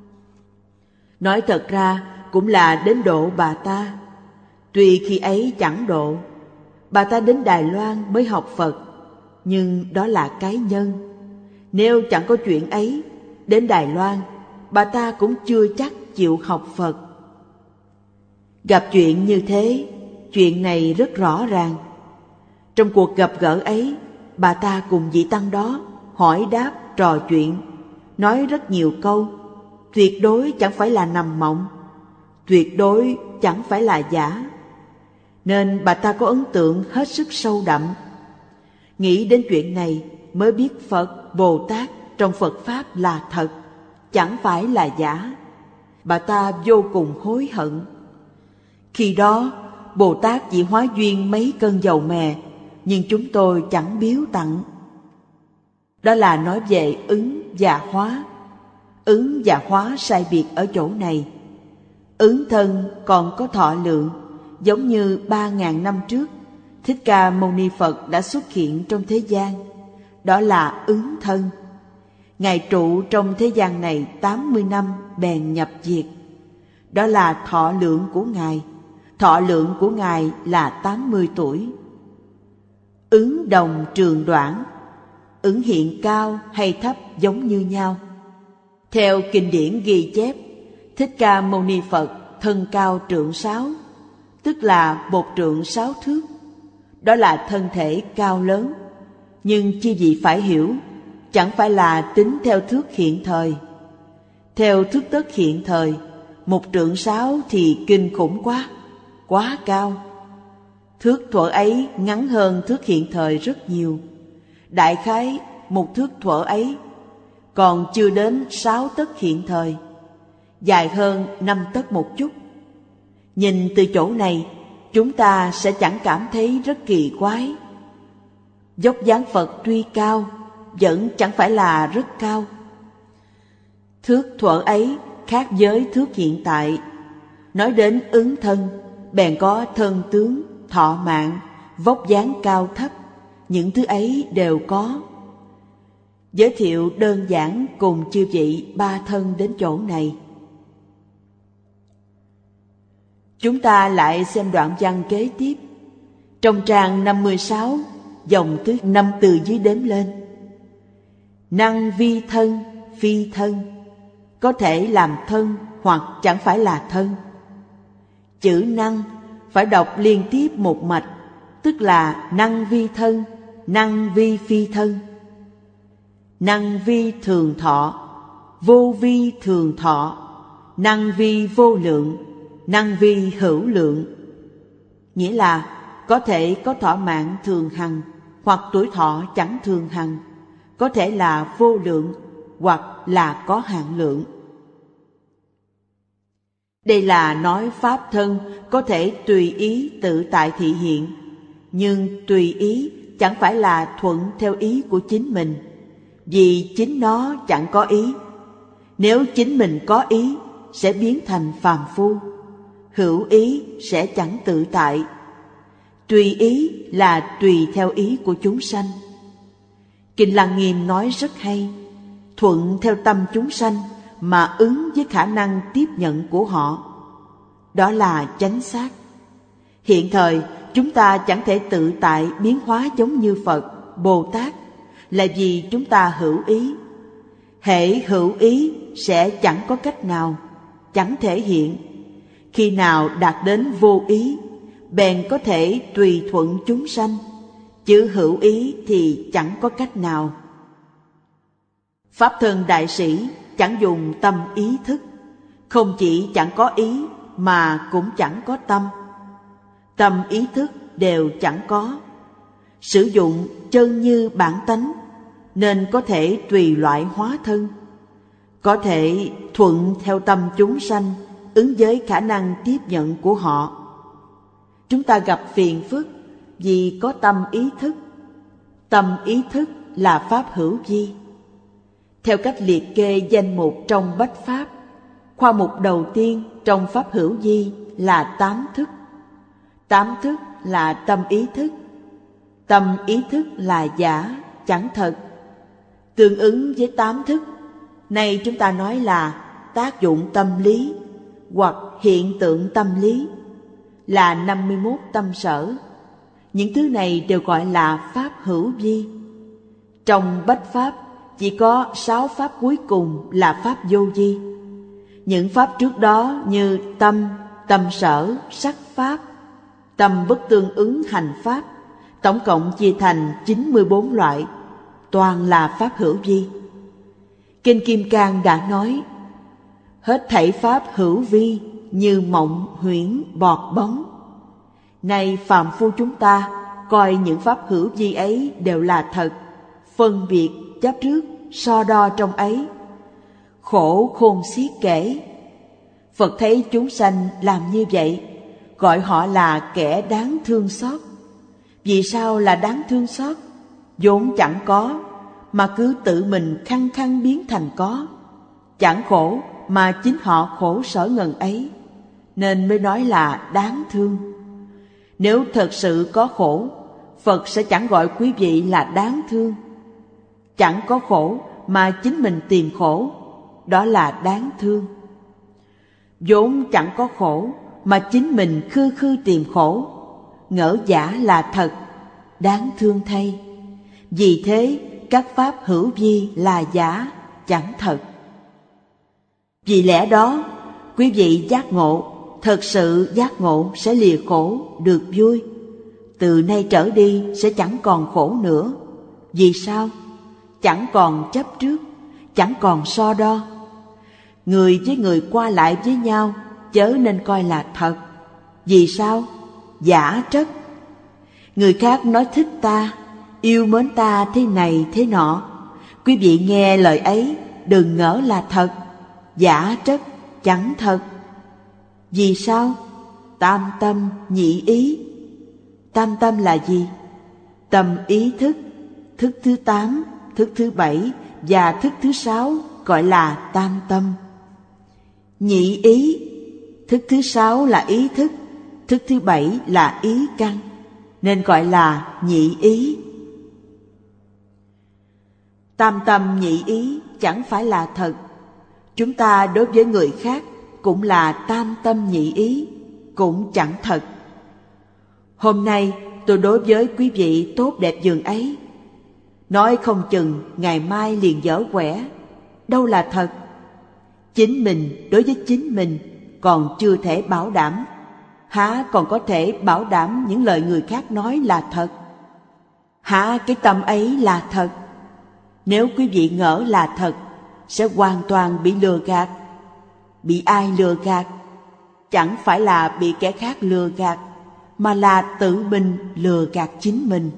Nói thật ra cũng là đến độ bà ta. Tuy khi ấy chẳng độ, bà ta đến Đài Loan mới học Phật, nhưng đó là cái nhân. Nếu chẳng có chuyện ấy, đến Đài Loan bà ta cũng chưa chắc chịu học Phật. Gặp chuyện như thế, chuyện này rất rõ ràng. Trong cuộc gặp gỡ ấy, bà ta cùng vị tăng đó hỏi đáp trò chuyện, nói rất nhiều câu, tuyệt đối chẳng phải là nằm mộng, tuyệt đối chẳng phải là giả. Nên bà ta có ấn tượng hết sức sâu đậm. Nghĩ đến chuyện này mới biết Phật, Bồ Tát trong Phật Pháp là thật, chẳng phải là giả. Bà ta vô cùng hối hận. Khi đó, Bồ Tát chỉ hóa duyên mấy cân dầu mè, nhưng chúng tôi chẳng biếu tặng. Đó là nói về ứng và hóa. Ứng và hóa sai biệt ở chỗ này. Ứng thân còn có thọ lượng, giống như ba ngàn năm trước, Thích Ca Mâu Ni Phật đã xuất hiện trong thế gian. Đó là ứng thân. Ngài trụ trong thế gian này tám mươi năm bèn nhập diệt. Đó là thọ lượng của Ngài. Thọ lượng của Ngài là tám mươi tuổi. Ứng đồng trường đoạn, ứng hiện cao hay thấp giống như nhau. Theo kinh điển ghi chép, Thích Ca Mâu Ni Phật thân cao trượng sáu, tức là một trượng sáu thước. đó là thân thể cao lớn. Nhưng chư vị phải hiểu, chẳng phải là tính theo thước hiện thời. Theo thước tất hiện thời, một trượng sáu thì kinh khủng quá, quá cao. Thước thuở ấy ngắn hơn thước hiện thời rất nhiều. Đại khái một thước thuở ấy còn chưa đến sáu tấc hiện thời, dài hơn năm tấc một chút. Nhìn từ chỗ này, chúng ta sẽ chẳng cảm thấy rất kỳ quái. Dốc dáng Phật tuy cao, vẫn chẳng phải là rất cao. Thước thuở ấy khác với thước hiện tại. Nói đến ứng thân, bèn có thân tướng, thọ mạng, vóc dáng cao thấp, những thứ ấy đều có. Giới thiệu đơn giản cùng chư vị ba thân đến chỗ này. Chúng ta lại xem đoạn văn kế tiếp. Trong trang năm mươi sáu, dòng thứ năm từ dưới đếm lên. Năng vi thân, phi thân, có thể làm thân hoặc chẳng phải là thân. Chữ năng phải đọc liên tiếp một mạch, tức là năng vi thân, năng vi phi thân. Năng vi thường thọ, vô vi thường thọ, năng vi vô lượng, năng vi hữu lượng. Nghĩa là có thể có thọ mạng thường hằng, hoặc tuổi thọ chẳng thường hằng, có thể là vô lượng, hoặc là có hạn lượng. Đây là nói pháp thân có thể tùy ý tự tại thị hiện, nhưng tùy ý chẳng phải là thuận theo ý của chính mình, vì chính nó chẳng có ý. Nếu chính mình có ý, sẽ biến thành phàm phu, hữu ý sẽ chẳng tự tại. Tùy ý là tùy theo ý của chúng sanh. Kinh Lăng Nghiêm nói rất hay, thuận theo tâm chúng sanh mà ứng với khả năng tiếp nhận của họ. Đó là chánh xác. Hiện thời chúng ta chẳng thể tự tại biến hóa giống như Phật, Bồ Tát, là vì chúng ta hữu ý. Hễ hữu ý sẽ chẳng có cách nào, chẳng thể hiện. Khi nào đạt đến vô ý, bèn có thể tùy thuận chúng sanh, chứ hữu ý thì chẳng có cách nào. Pháp thân đại sĩ chẳng dùng tâm ý thức, không chỉ chẳng có ý mà cũng chẳng có tâm. Tâm ý thức đều chẳng có. Sử dụng chân như bản tánh, nên có thể tùy loại hóa thân, có thể thuận theo tâm chúng sanh, ứng với khả năng tiếp nhận của họ. Chúng ta gặp phiền phức vì có tâm ý thức. Tâm ý thức là pháp hữu vi. Theo cách liệt kê danh mục trong Bách Pháp, khoa mục đầu tiên trong pháp hữu vi là tám thức. Tám thức là tâm ý thức. Tâm ý thức là giả, chẳng thật. Tương ứng với tám thức, này chúng ta nói là tác dụng tâm lý hoặc hiện tượng tâm lý, là năm mươi mốt tâm sở. Những thứ này đều gọi là pháp hữu vi. Trong Bách Pháp chỉ có sáu pháp cuối cùng là pháp vô vi. Những pháp trước đó như tâm, tâm sở, sắc pháp, tâm bất tương ứng hành pháp, tổng cộng chia thành chín mươi bốn loại, toàn là pháp hữu vi. Kinh Kim Cang đã nói, hết thảy pháp hữu vi như mộng huyễn bọt bóng. Nay phàm phu chúng ta coi những pháp hữu vi ấy đều là thật, phân biệt, chấp trước, so đo trong ấy. Khổ khôn xiết kể. Phật thấy chúng sanh làm như vậy, gọi họ là kẻ đáng thương xót. Vì sao là đáng thương xót? Vốn chẳng có, mà cứ tự mình khăng khăng biến thành có. Chẳng khổ, mà chính họ khổ sở ngần ấy, nên mới nói là đáng thương. Nếu thật sự có khổ, Phật sẽ chẳng gọi quý vị là đáng thương. Chẳng có khổ, mà chính mình tìm khổ, đó là đáng thương. Vốn chẳng có khổ, mà chính mình khư khư tìm khổ, ngỡ giả là thật, đáng thương thay. Vì thế các pháp hữu vi là giả, chẳng thật. Vì lẽ đó, quý vị giác ngộ, thật sự giác ngộ sẽ lìa khổ, được vui. từ nay trở đi sẽ chẳng còn khổ nữa. Vì sao? Chẳng còn chấp trước, chẳng còn so đo. Người với người qua lại với nhau chớ nên coi là thật. Vì sao? Giả trất. Người khác nói thích ta, yêu mến ta thế này thế nọ, quý vị nghe lời ấy đừng ngỡ là thật. Giả trất, chẳng thật. Vì sao? Tam tâm nhị ý. Tam tâm là gì? Tâm ý thức, thức thứ tám, thức thứ bảy và thức thứ sáu gọi là tam tâm. Nhị ý, thức thứ sáu là ý thức, thức thứ bảy là ý căn, nên gọi là nhị ý. Tam tâm nhị ý chẳng phải là thật. Chúng ta đối với người khác cũng là tam tâm nhị ý, cũng chẳng thật. Hôm nay tôi đối với quý vị tốt đẹp giường ấy, nói không chừng ngày mai liền dở quẻ. Đâu là thật? Chính mình đối với chính mình còn chưa thể bảo đảm, há còn có thể bảo đảm những lời người khác nói là thật? Há cái tâm ấy là thật? Nếu quý vị ngỡ là thật, sẽ hoàn toàn bị lừa gạt. Bị ai lừa gạt? Chẳng phải là bị kẻ khác lừa gạt, mà là tự mình lừa gạt chính mình.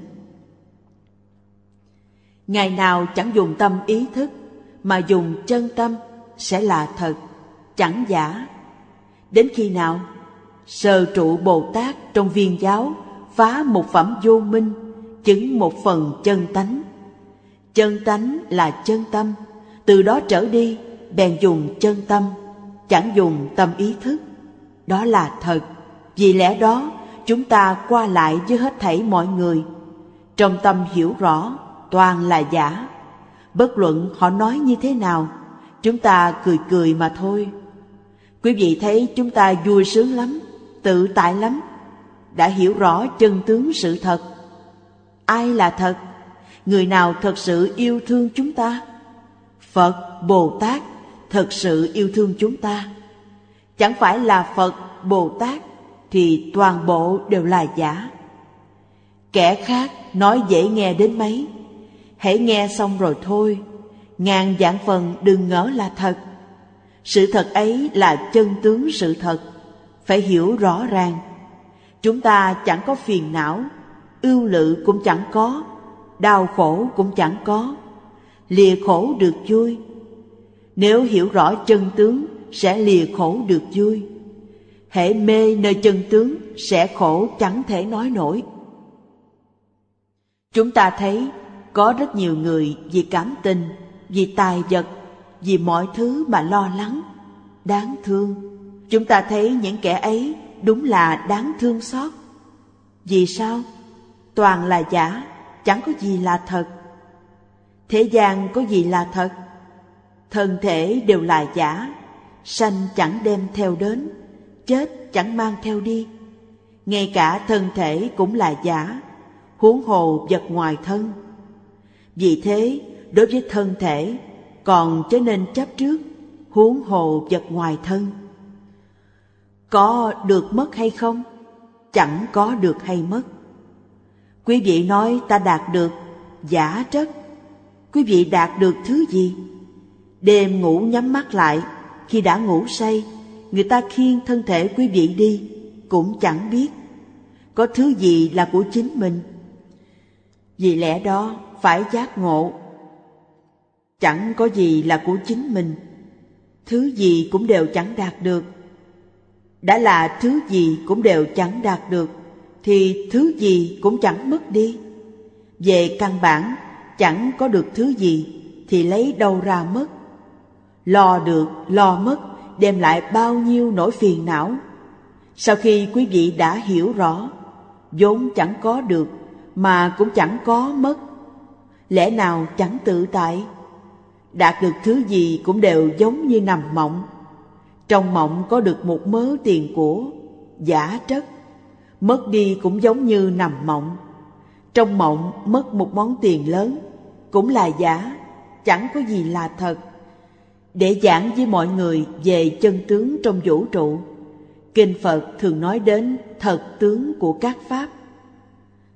Ngày nào chẳng dùng tâm ý thức, mà dùng chân tâm sẽ là thật, chẳng giả. Đến khi nào? Sơ trụ Bồ Tát trong viên giáo phá một phẩm vô minh, chứng một phần chân tánh. Chân tánh là chân tâm, từ đó trở đi bèn dùng chân tâm, chẳng dùng tâm ý thức. Đó là thật. Vì lẽ đó chúng ta qua lại với hết thảy mọi người, trong tâm hiểu rõ toàn là giả. Bất luận họ nói như thế nào, chúng ta cười cười mà thôi. Quý vị thấy chúng ta vui sướng lắm, tự tại lắm, đã hiểu rõ chân tướng sự thật. Ai là thật? Người nào thật sự yêu thương chúng ta? Phật, Bồ Tát thật sự yêu thương chúng ta. Chẳng phải là Phật, Bồ Tát thì toàn bộ đều là giả. Kẻ khác nói dễ nghe đến mấy, hễ nghe xong rồi thôi, ngàn vạn phần đừng ngỡ là thật. Sự thật ấy là chân tướng sự thật, phải hiểu rõ ràng. Chúng ta chẳng có phiền não, ưu lự cũng chẳng có, đau khổ cũng chẳng có, lìa khổ được vui. Nếu hiểu rõ chân tướng sẽ lìa khổ được vui. Hễ mê nơi chân tướng sẽ khổ chẳng thể nói nổi. Chúng ta thấy có rất nhiều người vì cảm tình, vì tài vật, vì mọi thứ mà lo lắng, đáng thương. Chúng ta thấy những kẻ ấy đúng là đáng thương xót. Vì sao? Toàn là giả, chẳng có gì là thật. Thế gian có gì là thật? Thân thể đều là giả, sanh chẳng đem theo đến, chết chẳng mang theo đi. Ngay cả thân thể cũng là giả, huống hồ vật ngoài thân. Vì thế, đối với thân thể còn chớ nên chấp trước, huống hồ vật ngoài thân. Có được mất hay không? Chẳng có được hay mất. Quý vị nói ta đạt được, giả trất. Quý vị đạt được thứ gì? Đêm ngủ nhắm mắt lại, khi đã ngủ say, người ta khiêng thân thể quý vị đi, cũng chẳng biết. Có thứ gì là của chính mình? Vì lẽ đó phải giác ngộ. Chẳng có gì là của chính mình, thứ gì cũng đều chẳng đạt được. Đã là thứ gì cũng đều chẳng đạt được, thì thứ gì cũng chẳng mất đi. Về căn bản, chẳng có được thứ gì, thì lấy đâu ra mất. Lo được, lo mất, đem lại bao nhiêu nỗi phiền não. Sau khi quý vị đã hiểu rõ, vốn chẳng có được, mà cũng chẳng có mất, lẽ nào chẳng tự tại? Đạt được thứ gì cũng đều giống như nằm mộng. Trong mộng có được một mớ tiền của, giả trất. Mất đi cũng giống như nằm mộng. Trong mộng mất một món tiền lớn, cũng là giả, chẳng có gì là thật. Để giảng với mọi người về chân tướng trong vũ trụ, kinh Phật thường nói đến thật tướng của các pháp.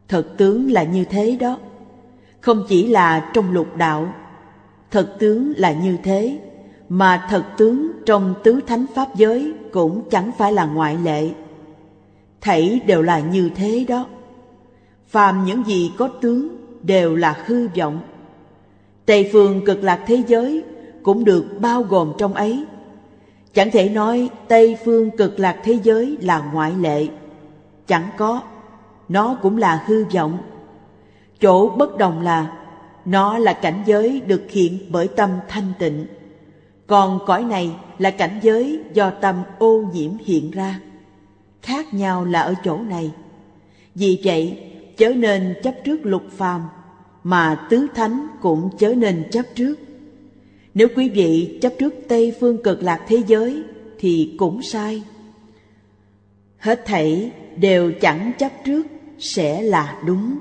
Thật tướng là như thế đó, không chỉ là trong lục đạo. Thật tướng là như thế, mà thật tướng trong tứ thánh pháp giới cũng chẳng phải là ngoại lệ. Thảy đều là như thế đó. Phàm những gì có tướng đều là hư vọng. Tây phương cực lạc thế giới cũng được bao gồm trong ấy. Chẳng thể nói Tây phương cực lạc thế giới là ngoại lệ. Chẳng có, nó cũng là hư vọng. Chỗ bất đồng là nó là cảnh giới được hiện bởi tâm thanh tịnh, còn cõi này là cảnh giới do tâm ô nhiễm hiện ra. Khác nhau là ở chỗ này. Vì vậy, chớ nên chấp trước lục phàm, mà tứ thánh cũng chớ nên chấp trước. Nếu quý vị chấp trước Tây phương cực lạc thế giới thì cũng sai. Hết thảy đều chẳng chấp trước sẽ là đúng.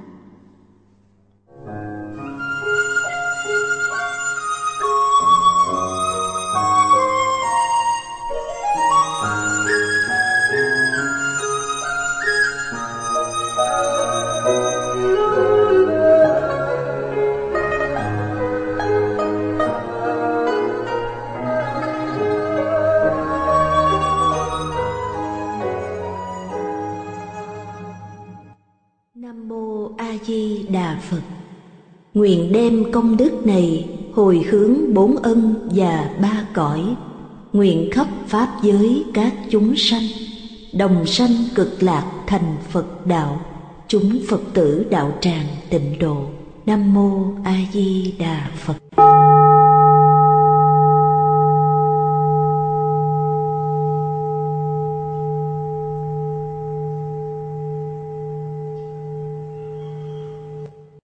Đà Phật. Nguyện đem công đức này hồi hướng bốn ân và ba cõi, nguyện khắp pháp giới các chúng sanh đồng sanh cực lạc thành Phật đạo, chúng Phật tử đạo tràng tịnh độ. Nam mô A Di Đà Phật.